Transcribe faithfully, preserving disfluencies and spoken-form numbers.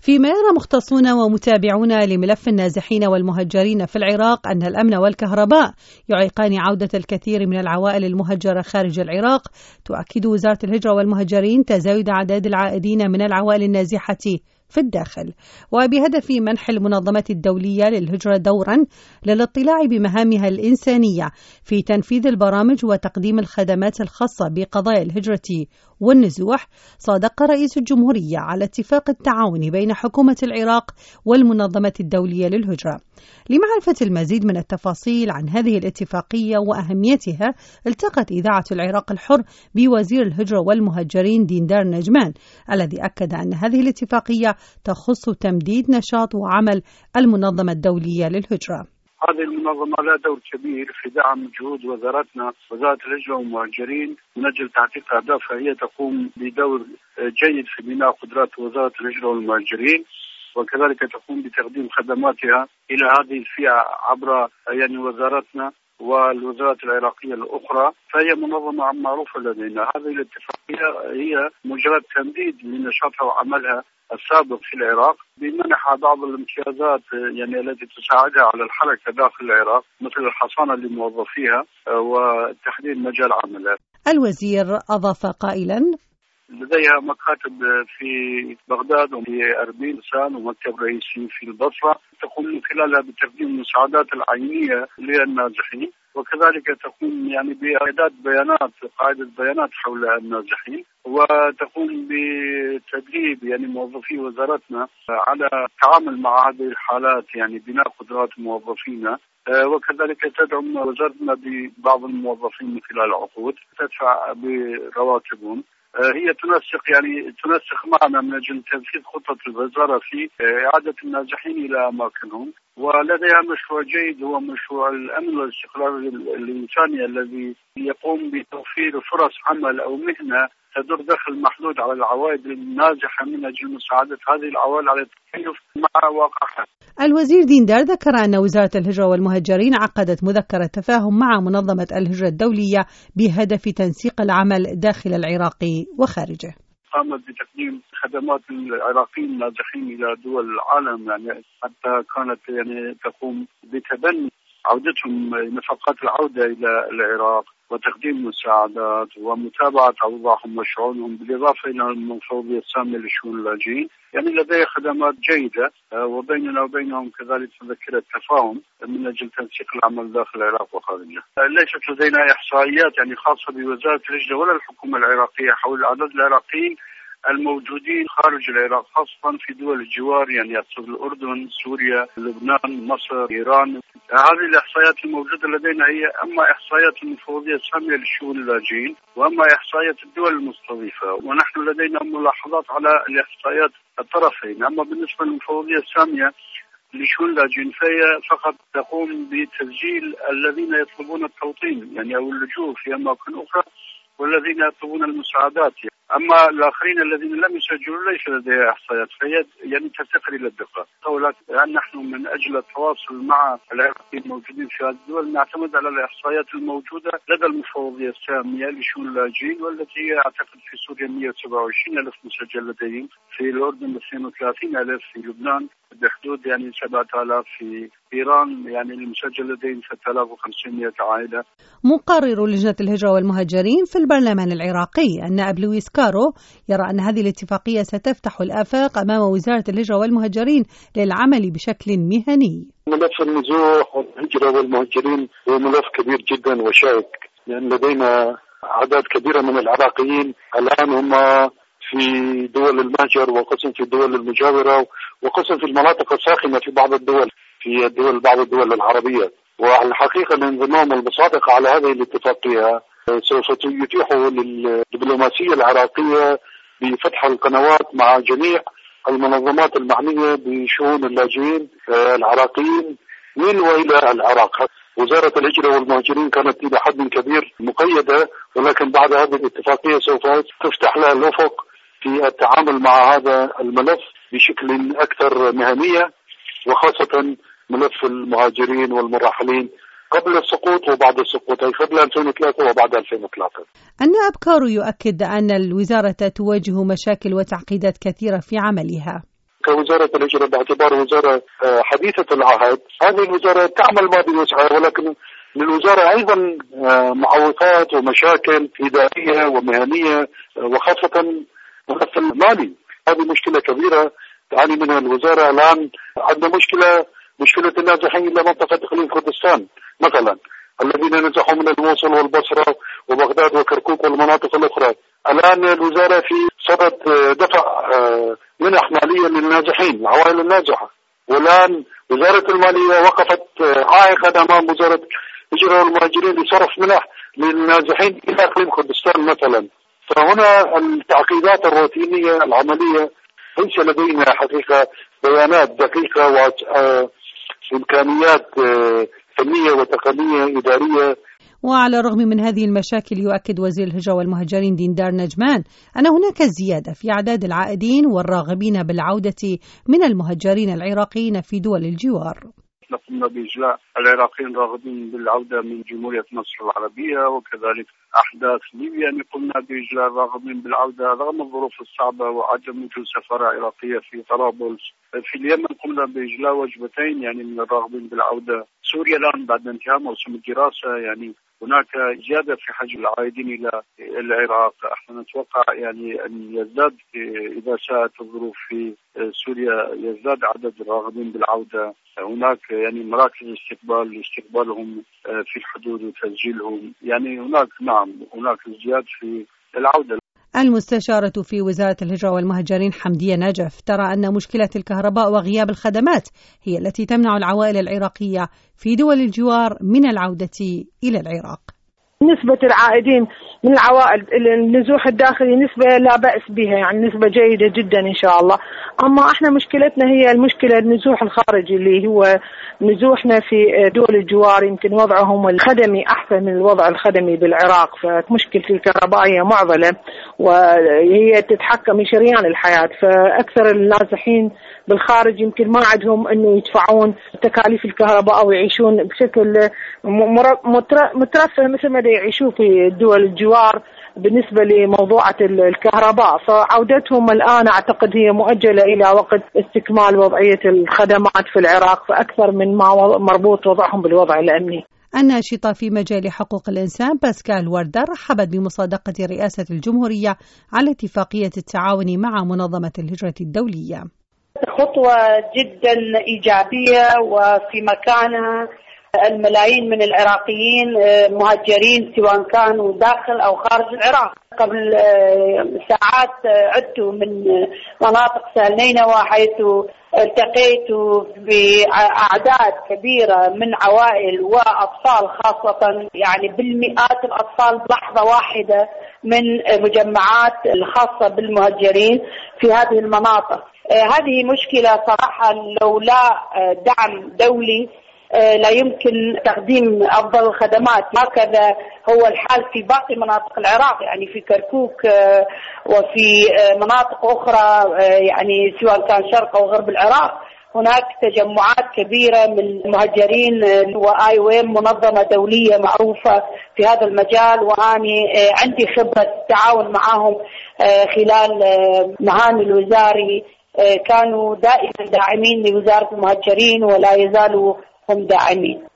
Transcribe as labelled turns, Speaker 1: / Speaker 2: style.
Speaker 1: فيما يرى مختصون ومتابعون لملف النازحين والمهجرين في العراق أن الأمن والكهرباء يعيقان عودة الكثير من العوائل المهجرة خارج العراق، تؤكد وزارة الهجرة والمهجرين تزايد أعداد العائدين من العوائل النازحة في الداخل، وبهدف منح المنظمة الدولية للهجرة دورا للاطلاع بمهامها الإنسانية في تنفيذ البرامج وتقديم الخدمات الخاصة بقضايا الهجرة والنزوح، صادق رئيس الجمهورية على اتفاق التعاون بين حكومة العراق والمنظمة الدولية للهجرة. لمعرفة المزيد من التفاصيل عن هذه الاتفاقية وأهميتها، التقت إذاعة العراق الحر بوزير الهجرة والمهجرين ديندار نجمان، الذي أكد أن هذه الاتفاقية تخص تمديد نشاط وعمل المنظمة الدولية للهجرة.
Speaker 2: هذه المنظمة لها دور كبير في دعم جهود وزارتنا وزارة الهجرة والمهاجرين من أجل تحقيق أهدافها. هي تقوم بدور جيد في بناء قدرات وزارة الهجرة والمهاجرين، وكذلك تقوم بتقديم خدماتها إلى هذه الفئة عبر يعني وزارتنا والوزارات العراقية الأخرى. فهي منظمة معروفة لدينا. هذه الاتفاقية هي مجرد تمديد لنشاطها وعملها السابق في العراق بمنح بعض الامتيازات يعني التي تساعدها على الحركة داخل العراق، مثل الحصانة لموظفيها وتحديد مجال عملها.
Speaker 1: الوزير أضاف قائلا:
Speaker 2: لديها مكاتب في بغداد وفي أربيل لسان ومكتب رئيسي في البصرة، تقوم من خلالها بتقديم المساعدات العينية للنازحين، وكذلك تقوم يعني بإعداد بيانات قاعدة بيانات حول النازحين، وتقوم بتدريب يعني موظفي وزارتنا على التعامل مع هذه الحالات، يعني بناء قدرات موظفينا، وكذلك تدعم وزارتنا ببعض الموظفين من خلال عقود تدفع برواتبهم. هي تنسق يعني تنسق معنا من أجل تنفيذ خطة الوزارة في إعادة النازحين إلى أماكنهم. ولديها مشروع جيد هو مشروع الأمن والاستقرار الإنساني الذي يقوم بتوفير فرص عمل أو مهنة تدر دخل محدود على العوائد النازحة من أجل مساعدة هذه العوائل على التكيف مع واقعها.
Speaker 1: الوزير ديندار ذكر أن وزارة الهجرة والمهجرين عقدت مذكرة تفاهم مع منظمة الهجرة الدولية بهدف تنسيق العمل داخل العراق وخارجه.
Speaker 2: قامت بتقديم خدمات العراقيين النازحين إلى دول العالم، يعني حتى كانت يعني تقوم بتبني عودتهم نفقات العودة إلى العراق وتقديم مساعدات ومتابعة أوضاعهم وشؤونهم، بالإضافة إلى المفوضية السامية لشؤون اللاجئين. يعني لديها خدمات جيدة وبيننا وبينهم كذلك مذكرة تفاهم من أجل تنسيق العمل داخل العراق وخارجه. ليست لدينا إحصائيات يعني خاصة بوزارة الهجرة ولا الحكومة العراقية حول عدد العراقيين الموجودين خارج العراق، خاصة في دول الجوار، يعني أقصد الأردن، سوريا، لبنان، مصر، إيران. هذه الإحصائيات الموجودة لدينا هي أما إحصائيات المفوضية السامية للشؤون اللاجئين وأما إحصائيات الدول المستضيفة، ونحن لدينا ملاحظات على الإحصائيات الطرفين. أما بالنسبة للمفوضية السامية لشؤون اللاجئين فهي فقط تقوم بتسجيل الذين يطلبون التوطين يعني أو اللجوء في أماكن أخرى والذين يطلبون المساعدات. أما الآخرين الذين لم يسجلوا ليس لديها إحصائيات، فهي يعني تفتقر إلى الدقة. ولكن نحن من أجل التواصل مع العراقيين الموجودين في هذه الدول نعتمد على الإحصائيات الموجودة لدى المفوضية السامية لشؤون اللاجئين، والتي هي أعتقد في سوريا مئة وسبعة وعشرين ألف مسجل لديهم، في الأردن اثنين وثلاثين ألف، في لبنان بحدود يعني سبعة آلاف، في إيران يعني المسجل لديهم ستة آلاف وخمسمائة عائلة.
Speaker 1: مقرر لجنة الهجرة والمهاجرين في البرلمان العراقي النائب لويس كارو يرى أن هذه الاتفاقية ستفتح الآفاق أمام وزارة الهجرة والمهاجرين للعمل بشكل مهني.
Speaker 3: ملف النزوح والهجرة والمهاجرين هو ملف كبير جدا وشائك، لأن لدينا أعداد كبيرة من العراقيين الآن هم في دول المهجر وقسم في الدول المجاورة وقسم في المناطق الساخنة في بعض الدول في الدول بعض الدول العربية. والحقيقة الانضمام البصادق على هذه الاتفاقية سوف يتيح للدبلوماسية العراقية بفتح القنوات مع جميع المنظمات المعنية بشؤون اللاجئين العراقيين من وإلى العراق. وزارة الهجرة والمهاجرين كانت إلى حد كبير مقيدة، ولكن بعد هذه الاتفاقية سوف تفتح لها الأفق في التعامل مع هذا الملف بشكل أكثر مهنية، وخاصة ملف المهاجرين والمراحلين قبل السقوط وبعد السقوط، أي قبل ألفين وثلاثة وبعد ألفين وثلاثة.
Speaker 1: النائب كارو يؤكد أن الوزارة تواجه مشاكل وتعقيدات كثيرة في عملها.
Speaker 3: كوزارة الهجرة باعتبار وزارة حديثة العهد، هذه الوزارة تعمل ما بوسعها، ولكن للوزارة أيضا معوقات ومشاكل إدارية ومهنية وخاصة ملف المالي. هذه مشكلة كبيرة تعاني منها الوزارة. الآن عندنا مشكلة مشكلة النازحين إلى منطقة إقليم كردستان مثلا، الذين نزحوا من الموصل والبصرة وبغداد وكركوك والمناطق الأخرى. الآن الوزارة في صدد دفع منح مالية للنازحين، العوائل النازحة، والآن وزارة المالية وقفت عائقا أمام وزارة الهجرة والمهاجرين لصرف منح للنازحين إلى إقليم كردستان مثلا. فهنا التعقيدات الروتينية العملية ليس لدينا حقيقة بيانات دقيقة وإمكانيات فنية وتقنية إدارية.
Speaker 1: وعلى الرغم من هذه المشاكل، يؤكد وزير الهجرة والمهاجرين ديندار نجمان أن هناك زيادة في أعداد العائدين والراغبين بالعودة من المهجرين العراقيين في دول الجوار.
Speaker 2: قمنا بإجلاء العراقيين راغبين بالعودة من جمهورية مصر العربية، وكذلك أحداث ليبيا قمنا بإجلاء الراغبين بالعودة رغم الظروف الصعبة وعدم وجود سفارة عراقية في طرابلس. في اليمن قمنا بإجلاء وجبتين يعني من الراغبين بالعودة. سوريا الآن بعد انتهاء موسم الدراسة يعني هناك زيادة في حجم العائدين إلى العراق. احنا نتوقع يعني أن يزداد إذا ساءت الظروف في سوريا يزداد عدد الراغبين بالعودة. هناك يعني مراكز استقبال لاستقبالهم في الحدود وتسجيلهم، يعني هناك نعم هناك ازدياد في العودة.
Speaker 1: المستشارة في وزارة الهجرة والمهاجرين حمدية نجف ترى أن مشكلة الكهرباء وغياب الخدمات هي التي تمنع العوائل العراقية في دول الجوار من العودة إلى العراق.
Speaker 4: نسبة العائدين من العوائل النزوح الداخلي نسبة لا بأس بها، يعني نسبة جيدة جدا إن شاء الله. أما إحنا مشكلتنا هي المشكلة النزوح الخارجي اللي هو نزوحنا في دول الجوار، يمكن وضعهم الخدمي أحسن من الوضع الخدمي بالعراق. فمشكلة الكهرباء هي معضلة وهي تتحكم في شريان الحياة، فأكثر النازحين بالخارج يمكن ما عندهم إنه يدفعون تكاليف الكهرباء أو يعيشون بشكل مترفه مثل ما يعيشوا في دول الجوار بالنسبة لموضوعة الكهرباء. فعودتهم الآن أعتقد هي مؤجلة إلى وقت استكمال وضعية الخدمات في العراق، فأكثر من ما مربوط وضعهم بالوضع الأمني.
Speaker 1: الناشطة في مجال حقوق الإنسان باسكال وردة رحبت بمصادقة رئاسة الجمهورية على اتفاقية التعاون مع منظمة الهجرة الدولية.
Speaker 5: خطوة جدا إيجابية وفي مكانها. الملايين من العراقيين مهجرين سواء كانوا داخل أو خارج العراق. قبل ساعات عدت من مناطق سهل نينوى حيث التقيت بأعداد كبيرة من عوائل وأطفال، خاصة يعني بالمئات الأطفال بلحظة واحدة من مجمعات الخاصة بالمهجرين في هذه المناطق. هذه مشكلة صراحة لولا دعم دولي لا يمكن تقديم أفضل الخدمات. هكذا هو الحال في باقي مناطق العراق، يعني في كركوك وفي مناطق أخرى يعني سواء كان شرق أو غرب العراق هناك تجمعات كبيرة من المهجرين، وآي ويم منظمة دولية معروفة في هذا المجال، وأني عندي خبرة التعاون معهم خلال مهامي الوزاري. كانوا دائما داعمين لوزارة المهجرين ولا يزالوا هم داعمين.